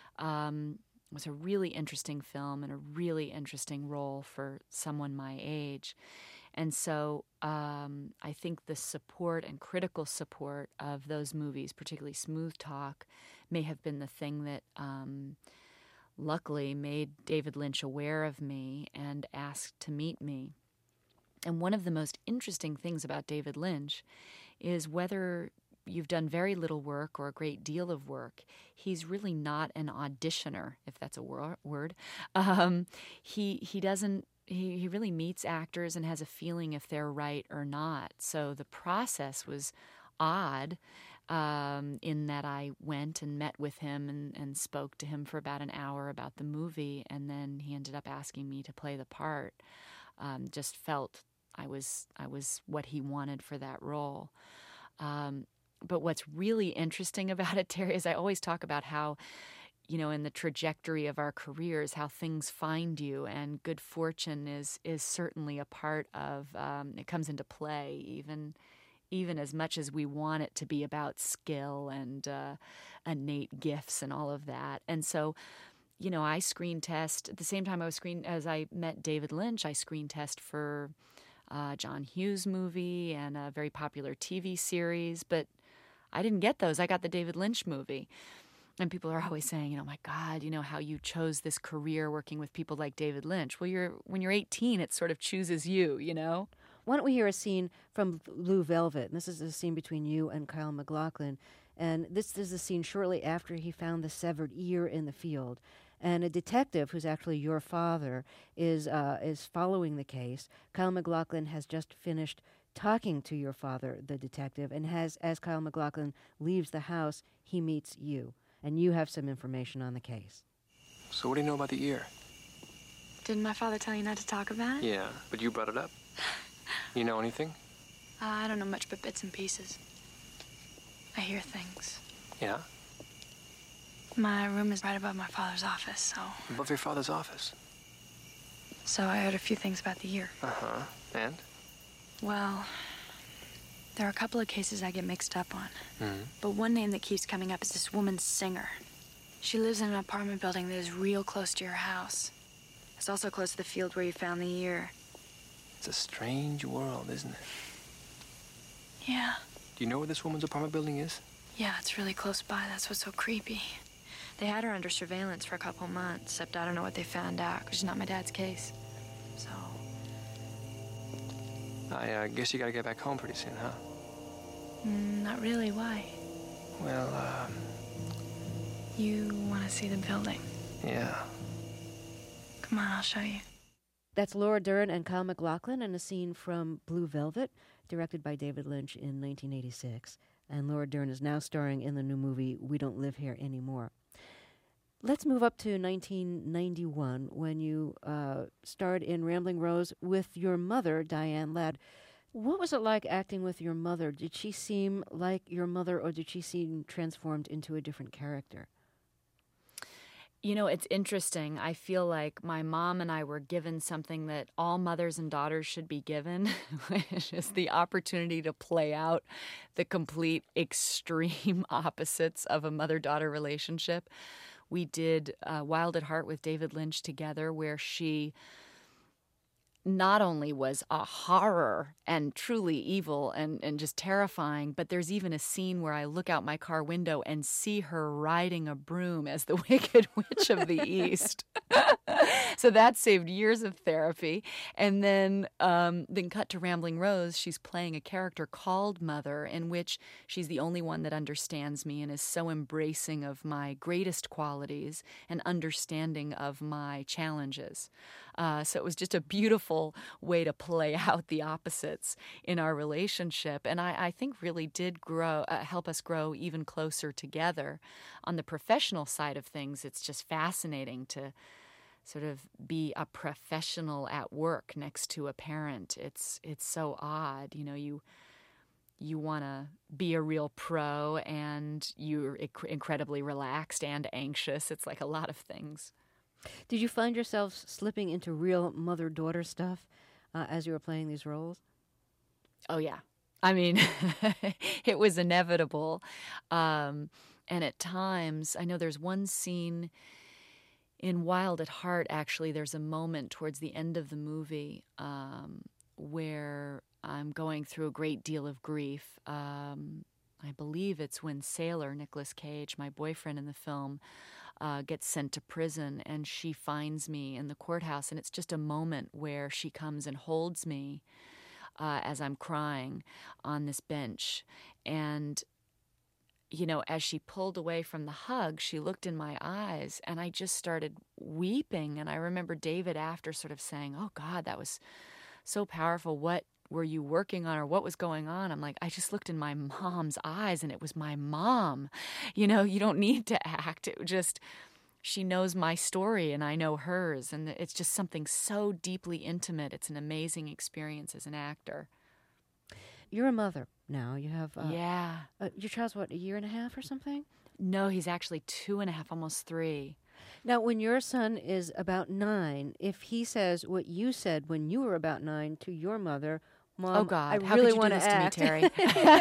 um, was a really interesting film and a really interesting role for someone my age. And so um, I think the support and critical support of those movies, particularly Smooth Talk, may have been the thing that um, luckily made David Lynch aware of me and asked to meet me. And one of the most interesting things about David Lynch is whether you've done very little work or a great deal of work, he's really not an auditioner, if that's a wor- word. Um, he he doesn't. He, he really meets actors and has a feeling if they're right or not. So the process was odd um, in that I went and met with him and, and spoke to him for about an hour about the movie, and then he ended up asking me to play the part. Um, just felt I was I was what he wanted for that role. Um, but what's really interesting about it, Terry, is I always talk about how, you know, in the trajectory of our careers, how things find you, and good fortune is is certainly a part of, um, it comes into play even even as much as we want it to be about skill and uh, innate gifts and all of that. And so, you know, I screen test, at the same time I was screen, as I met David Lynch, I screen test for uh, John Hughes movie and a very popular T V series, but I didn't get those. I got the David Lynch movie. And people are always saying, you know, my God, you know, how you chose this career working with people like David Lynch. Well, you're when you're eighteen, it sort of chooses you, you know? Why don't we hear a scene from Blue Velvet? And this is a scene between you and Kyle MacLachlan. And this is a scene shortly after he found the severed ear in the field. And a detective, who's actually your father, is uh, is following the case. Kyle MacLachlan has just finished talking to your father, the detective, and has, as Kyle MacLachlan leaves the house, he meets you. And you have some information on the case. So what do you know about the ear? Didn't my father tell you not to talk about it? Yeah, but you brought it up. You know anything? Uh, I don't know much but bits and pieces. I hear things. Yeah? My room is right above my father's office, so... Above your father's office? So I heard a few things about the year. Uh-huh. And? Well, there are a couple of cases I get mixed up on. Mm-hmm. But one name that keeps coming up is this woman Singer. She lives in an apartment building that is real close to your house. It's also close to the field where you found the year. It's a strange world, isn't it? Yeah. Do you know where this woman's apartment building is? Yeah, it's really close by. That's what's so creepy. They had her under surveillance for a couple months, except I don't know what they found out, because it's not my dad's case. So... I uh, guess you gotta get back home pretty soon, huh? Mm, not really. Why? Well, um... You want to see the building? yeah. Come on, I'll show you. That's Laura Dern and Kyle MacLachlan in a scene from Blue Velvet, directed by David Lynch in nineteen eighty-six. And Laura Dern is now starring in the new movie We Don't Live Here Anymore. Let's move up to nineteen ninety-one, when you uh, starred in Rambling Rose with your mother, Diane Ladd. What was it like acting with your mother? Did she seem like your mother, or did she seem transformed into a different character? You know, it's interesting. I feel like my mom and I were given something that all mothers and daughters should be given, which is the opportunity to play out the complete extreme opposites of a mother-daughter relationship. We did uh, Wild at Heart with David Lynch together, where she not only was a horror and truly evil and, and just terrifying, but there's even a scene where I look out my car window and see her riding a broom as the Wicked Witch of the East. So that saved years of therapy. And then, um, then cut to Rambling Rose. She's playing a character called Mother, in which she's the only one that understands me and is so embracing of my greatest qualities and understanding of my challenges. Uh, so it was just a beautiful way to play out the opposites in our relationship. And I, I think really did grow, uh, help us grow even closer together. On the professional side of things, it's just fascinating to sort of be a professional at work next to a parent. It's it's so odd. You know, you you want to be a real pro, and you're inc- incredibly relaxed and anxious. It's like a lot of things. Did you find yourself slipping into real mother-daughter stuff uh, as you were playing these roles? Oh, yeah. I mean, it was inevitable. Um, and at times, I know there's one scene in Wild at Heart, actually, there's a moment towards the end of the movie um, where I'm going through a great deal of grief. Um, I believe it's when Sailor, Nicolas Cage, my boyfriend in the film, Uh, gets sent to prison, and she finds me in the courthouse, and it's just a moment where she comes and holds me uh, as I'm crying on this bench. And, you know, as she pulled away from the hug, she looked in my eyes, and I just started weeping. And I remember David after sort of saying, "Oh, God, that was so powerful. What were you working on, or what was going on?" I'm like, I just looked in my mom's eyes, and it was my mom. You know, you don't need to act. It just, she knows my story and I know hers. And it's just something so deeply intimate. It's an amazing experience as an actor. You're a mother now. You have... Uh, yeah. Uh, your child's, what, a year and a half or something? No, he's actually two and a half, almost three. Now, when your son is about nine, if he says what you said when you were about nine to your mother... Mom, oh, God, I how really could you want do to this act. to me, Terry?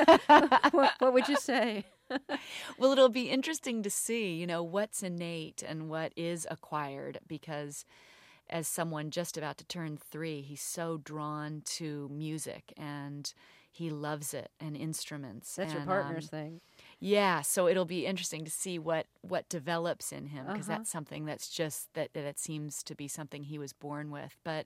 what, what would you say? Well, it'll be interesting to see, you know, what's innate and what is acquired, because as someone just about to turn three, he's so drawn to music, and he loves it, and instruments. That's and, your partner's um, thing. Yeah, so it'll be interesting to see what, what develops in him, because Uh-huh. that's something that's just, that, that it seems to be something he was born with. But...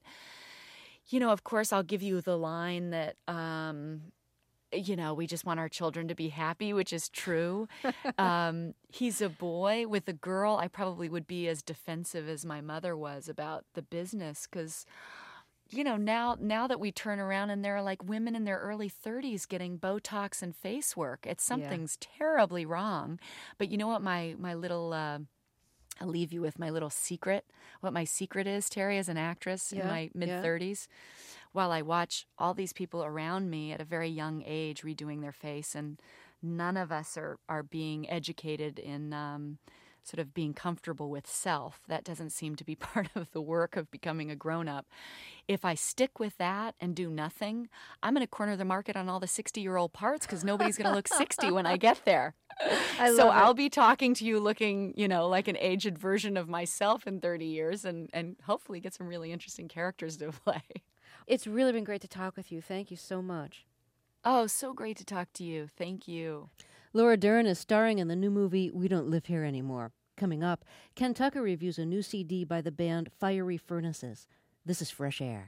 You know, of course, I'll give you the line that, um, you know, we just want our children to be happy, which is true. um, he's a boy. With a girl, I probably would be as defensive as my mother was about the business, because, you know, now now that we turn around and there are like women in their early thirties getting Botox and face work, it's something's yeah. terribly wrong. But you know what my, my little... Uh, I'll leave you with my little secret, what my secret is, Terry, as an actress yeah, in my mid-thirties. Yeah. While I watch all these people around me at a very young age redoing their face, and none of us are, are being educated in um, sort of being comfortable with self. That doesn't seem to be part of the work of becoming a grown-up. If I stick with that and do nothing, I'm going to corner the market on all the sixty-year-old parts because nobody's going to look sixty when I get there. I so love it. I'll be talking to you looking, you know, like an aged version of myself in thirty years and, and hopefully get some really interesting characters to play. It's really been great to talk with you. Thank you so much. Oh, so great to talk to you. Thank you. Laura Dern is starring in the new movie We Don't Live Here Anymore. Coming up, Ken Tucker reviews a new C D by the band Fiery Furnaces. This is Fresh Air.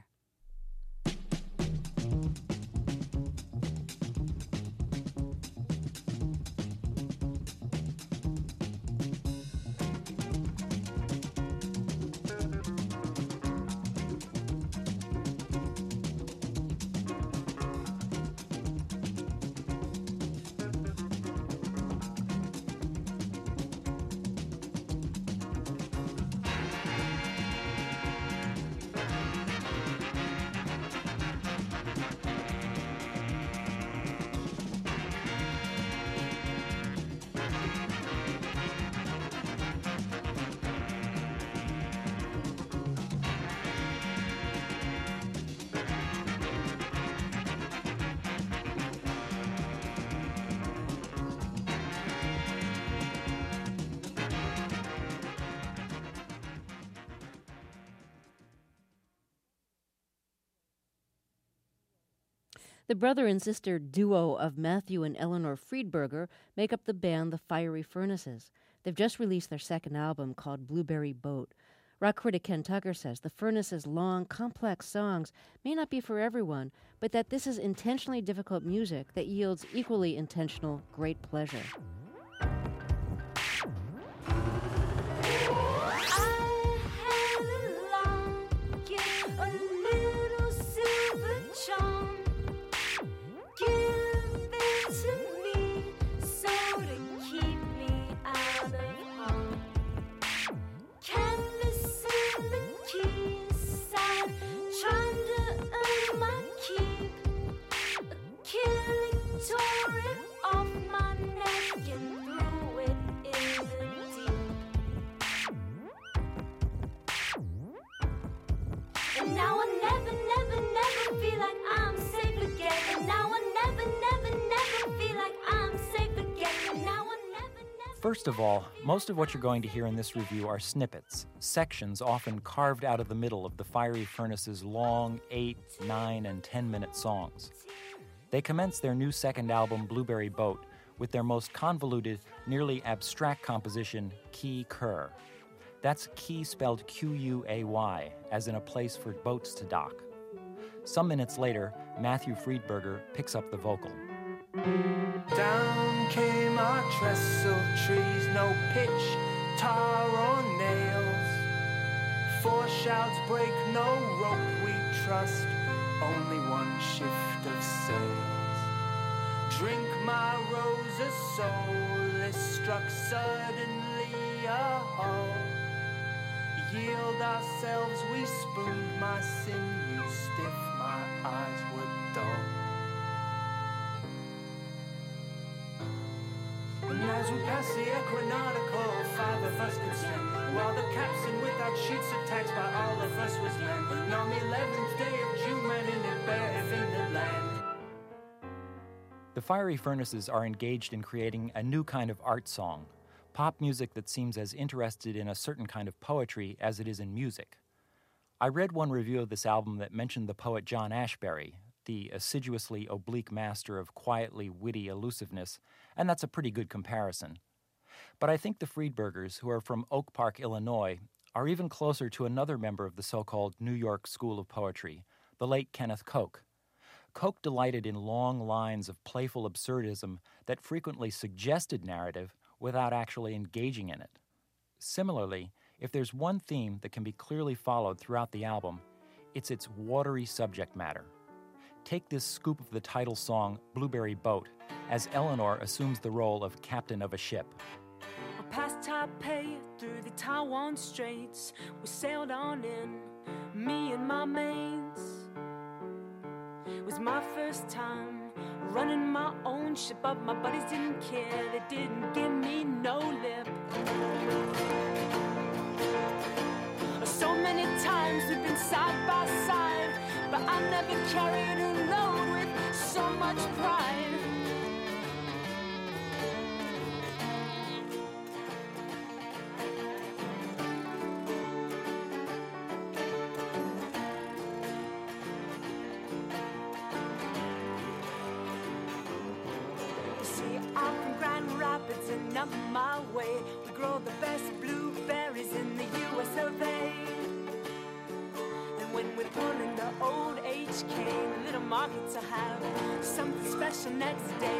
The brother and sister duo of Matthew and Eleanor Friedberger make up the band The Fiery Furnaces. They've just released their second album called Blueberry Boat. Rock critic Ken Tucker says the Furnaces' long, complex songs may not be for everyone, but that this is intentionally difficult music that yields equally intentional, great pleasure. First of all, most of what you're going to hear in this review are snippets, sections often carved out of the middle of the Fiery Furnaces' long eight, nine, and ten-minute songs. They commence their new second album, Blueberry Boat, with their most convoluted, nearly abstract composition, Quay Cur. That's quay spelled Q U A Y, as in a place for boats to dock. Some minutes later, Matthew Friedberger picks up the vocal. Down came our trestle trees, no pitch, tar or nails. Four shouts break, no rope we trust, only one shift of sails. Drink my rose, a soul is struck suddenly a hull. Yield ourselves, we spooned my sinews stiff, my eyes were dull. And as we pass the equinoctial, five of us could stand, while the captain without sheets attacked by all of us was land. And on the eleventh day of June, man in it bare in the land. The Fiery Furnaces are engaged in creating a new kind of art song, pop music that seems as interested in a certain kind of poetry as it is in music. I read one review of this album that mentioned the poet John Ashbery, the assiduously oblique master of quietly witty elusiveness, and that's a pretty good comparison. But I think the Friedbergers, who are from Oak Park, Illinois, are even closer to another member of the so-called New York School of Poetry, the late Kenneth Koch. Koch delighted in long lines of playful absurdism that frequently suggested narrative without actually engaging in it. Similarly, if there's one theme that can be clearly followed throughout the album, it's its watery subject matter. Take this scoop of the title song, Blueberry Boat, as Eleanor assumes the role of captain of a ship. Past Taipei, through the Taiwan Straits, we sailed on in, me and my mates. It was my first time running my own ship, but my buddies didn't care. They didn't give me no lip. So many times we've been side by side, but I never carried a load with so much pride. And up my way, we grow the best blueberries in the U S of A. And when we're pulling the old H K, the little markets will have something special next day.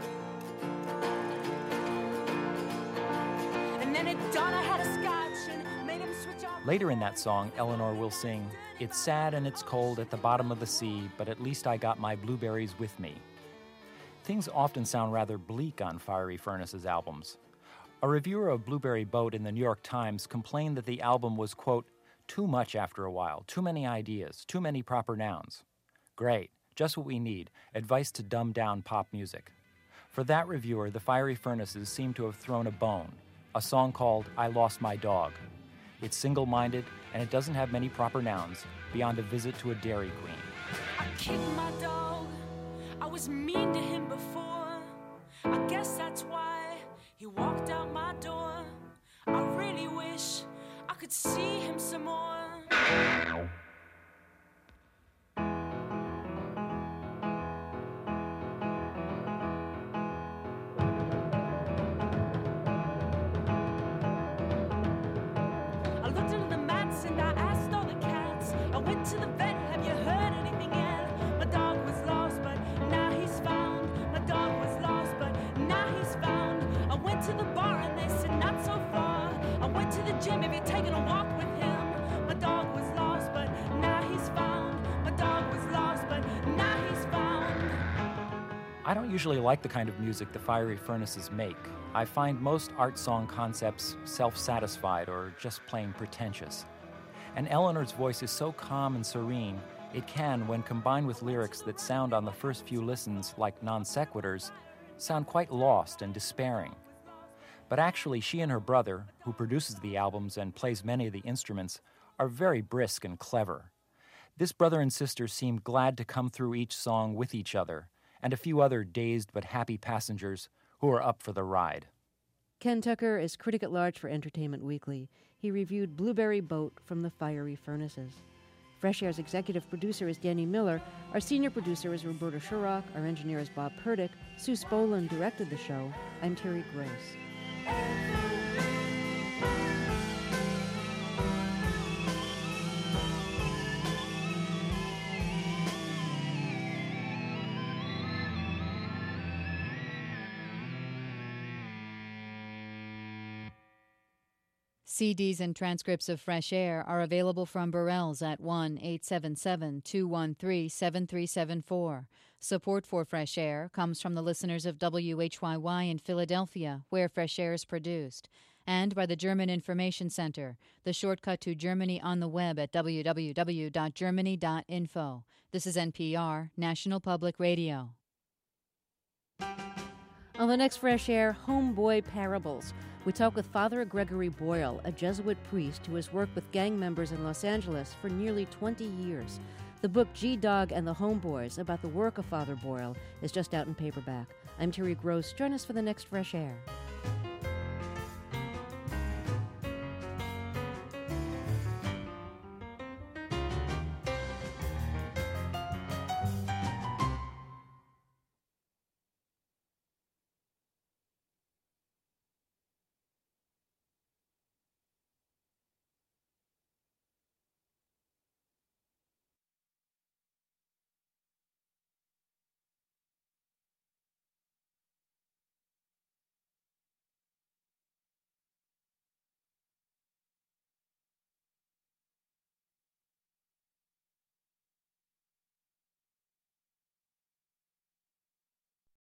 And then at dawn I had a scotch and made him switch off. Later in that song, Eleanor will sing, "It's sad and it's cold at the bottom of the sea, but at least I got my blueberries with me." Things often sound rather bleak on Fiery Furnace's albums. A reviewer of Blueberry Boat in the New York Times complained that the album was, quote, too much after a while, too many ideas, too many proper nouns. Great, just what we need, advice to dumb down pop music. For that reviewer, the Fiery Furnaces seem to have thrown a bone, a song called I Lost My Dog. It's single-minded, and it doesn't have many proper nouns beyond a visit to a Dairy Queen. I kicked my dog. I was mean to him before. I guess that's why he walked out my door. I really wish I could see him some more. I looked under the mats and I asked all the cats. I went to the vet, have you heard anything yet? My dog was lost, but now he's found. My dog was lost, but now he's found. I went to the bar and they said not so far. I went to the gym, have you taken a walk with him? My dog was lost, but now he's found. My dog was lost, but now he's found. I don't usually like the kind of music the Fiery Furnaces make. I find most art song concepts self-satisfied or just plain pretentious. And Eleanor's voice is so calm and serene, it can, when combined with lyrics that sound on the first few listens like non sequiturs, sound quite lost and despairing. But actually, she and her brother, who produces the albums and plays many of the instruments, are very brisk and clever. This brother and sister seem glad to come through each song with each other, and a few other dazed but happy passengers who are up for the ride. Ken Tucker is critic at large for Entertainment Weekly. He reviewed Blueberry Boat from the Fiery Furnaces. Fresh Air's executive producer is Danny Miller. Our senior producer is Roberta Shurrock. Our engineer is Bob Purdick. Sue Spolin directed the show. I'm Terry Gross. C Ds and transcripts of Fresh Air are available from Burrell's at one eight seven seven, two one three, seven three seven four. Support for Fresh Air comes from the listeners of W H Y Y in Philadelphia, where Fresh Air is produced, and by the German Information Center, the shortcut to Germany on the web at w w w dot germany dot info. This is N P R, National Public Radio. On the next Fresh Air, Homeboy Parables. We talk with Father Gregory Boyle, a Jesuit priest who has worked with gang members in Los Angeles for nearly twenty years. The book G-Dog and the Homeboys, about the work of Father Boyle, is just out in paperback. I'm Terry Gross. Join us for the next Fresh Air.